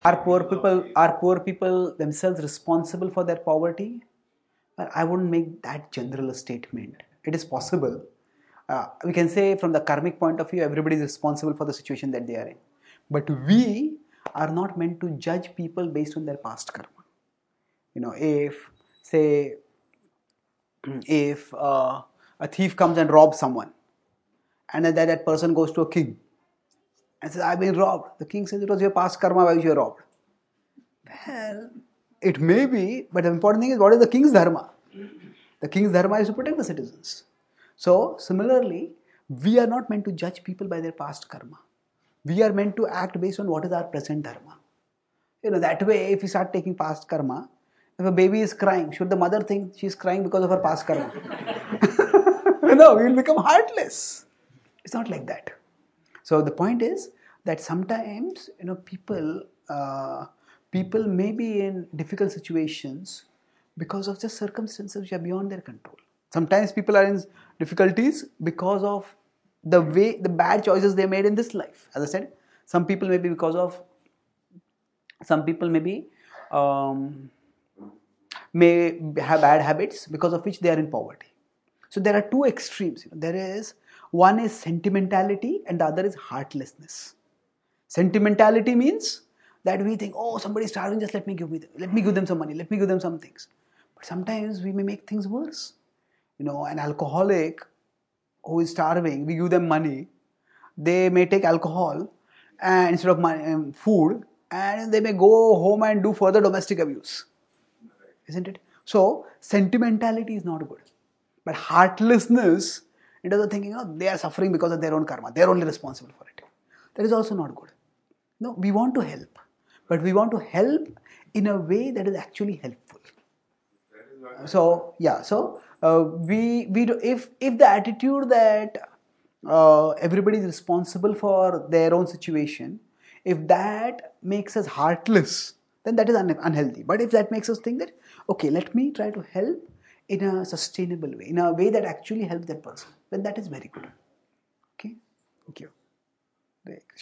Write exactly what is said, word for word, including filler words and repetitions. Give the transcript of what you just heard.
Are poor people are poor people themselves responsible for their poverty? Well, I wouldn't make that general a statement. It is possible. Uh, we can say from the karmic point of view, everybody is responsible for the situation that they are in. But we are not meant to judge people based on their past karma. You know, if say if uh, a thief comes and robs someone, and then that person goes to a king and says, "I've been robbed." The king says, "It was your past karma why you were robbed." Well, it may be, but the important thing is, what is the king's dharma? The king's dharma is to protect the citizens. So, similarly, we are not meant to judge people by their past karma. We are meant to act based on what is our present dharma. You know, that way, if we start taking past karma, if a baby is crying, should the mother think she's crying because of her past karma? No, we will become heartless. It's not like that. So the point is that sometimes, you know, people uh, people may be in difficult situations because of just circumstances which are beyond their control. Sometimes people are in difficulties because of the way the bad choices they made in this life. As I said, some people may be because of some people may be um, may have bad habits because of which they are in poverty. So there are two extremes. There is one is sentimentality and the other is heartlessness. Sentimentality means that we think, oh, somebody is starving, just let me give me them, let me give them some money, let me give them some things. But sometimes we may make things worse. You know, an alcoholic who is starving, we give them money, they may take alcohol and instead of money, um, food, and they may go home and do further domestic abuse. Isn't it? So sentimentality is not good. But heartlessness, in terms of thinking, oh, they are suffering because of their own karma, they are only responsible for it. That is also not good. No, we want to help, but we want to help in a way that is actually helpful. So yeah, so uh, we we do, if if the attitude that uh, everybody is responsible for their own situation, if that makes us heartless, then that is un- unhealthy. But if that makes us think that, okay, let me try to help in a sustainable way, in a way that actually helps that person, then that is very good. Okay, thank you.